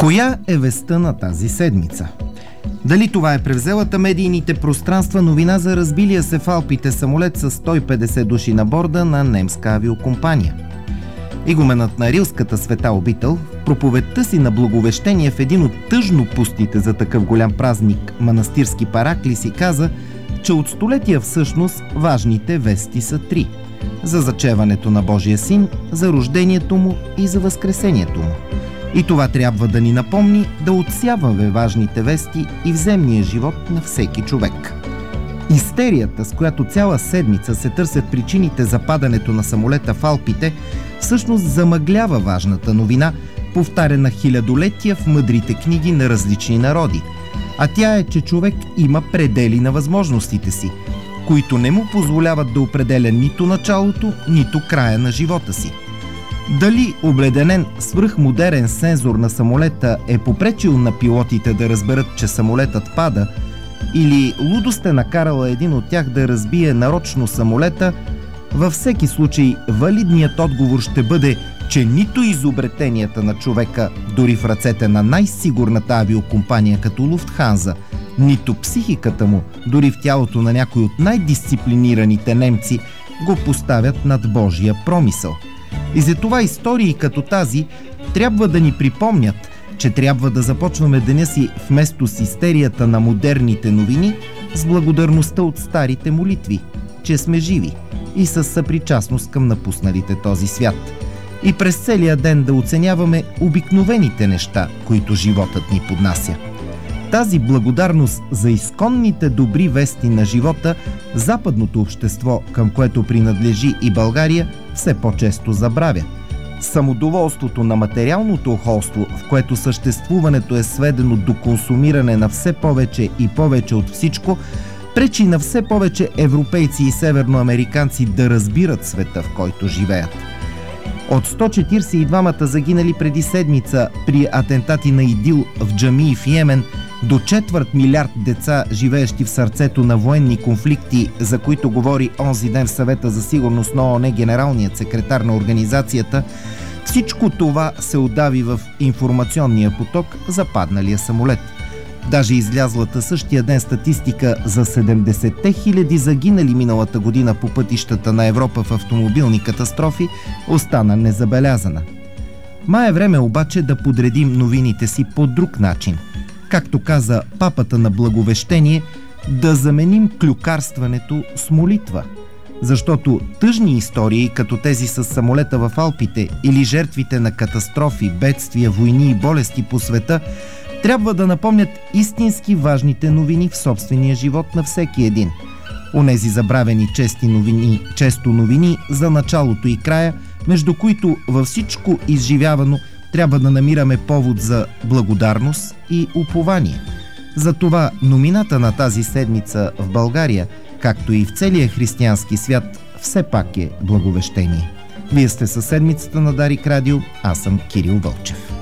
Коя е вестта на тази седмица? Дали това е превзелата медийните пространства новина за разбилия се в Алпите самолет с 150 души на борда на немска авиокомпания? Игуменът на Рилската света обител в проповедта си на Благовещение в един от тъжно пустите за такъв голям празник манастирски паракли си каза, че от столетия всъщност важните вести са три: за зачеването на Божия син, за рождението му и за възкресението му. И това трябва да ни напомни да отсяваме важните вести и в земния живот на всеки човек. Истерията, с която цяла седмица се търсят причините за падането на самолета в Алпите, всъщност замъглява важната новина, повтаряна хилядолетия в мъдрите книги на различни народи. А тя е, че човек има предели на възможностите си, които не му позволяват да определя нито началото, нито края на живота си. Дали обледенен свръхмодерен сензор на самолета е попречил на пилотите да разберат, че самолетът пада, или лудост е накарала един от тях да разбие нарочно самолета, във всеки случай валидният отговор ще бъде, че нито изобретенията на човека, дори в ръцете на най-сигурната авиокомпания като Луфтханза, нито психиката му, дори в тялото на някой от най-дисциплинираните немци, го поставят над Божия промисъл. И затова истории като тази трябва да ни припомнят, че трябва да започваме деня си вместо с истерията на модерните новини с благодарността от старите молитви, че сме живи и с съпричастност към напусналите този свят. И през целия ден да оценяваме обикновените неща, които животът ни поднася. Тази благодарност за изконните добри вести на живота западното общество, към което принадлежи и България, все по-често забравя. Самодоволството на материалното охолство, в което съществуването е сведено до консумиране на все повече и повече от всичко, пречи на все повече европейци и северноамериканци да разбират света, в който живеят. От 142-мата загинали преди седмица при атентати на ИДИЛ в джамии в Йемен, до 250 милиарда деца, живеещи в сърцето на военни конфликти, за които говори онзи ден в Съвета за сигурност на ООН генералният секретар на организацията, всичко това се удави в информационния поток за падналия самолет. Даже излязлата същия ден статистика за 70-те хиляди загинали миналата година по пътищата на Европа в автомобилни катастрофи остана незабелязана. Май е време обаче да подредим новините си по друг начин. Както каза папата на Благовещение, да заменим клюкарстването с молитва. Защото тъжни истории, като тези с самолета в Алпите или жертвите на катастрофи, бедствия, войни и болести по света, трябва да напомнят истински важните новини в собствения живот на всеки един. Онези забравени често новини за началото и края, между които във всичко изживявано трябва да намираме повод за благодарност и упование. Затова номината на тази седмица в България, както и в целия християнски свят, все пак е Благовещение. Вие сте със седмицата на Дарик Радио, аз съм Кирил Вълчев.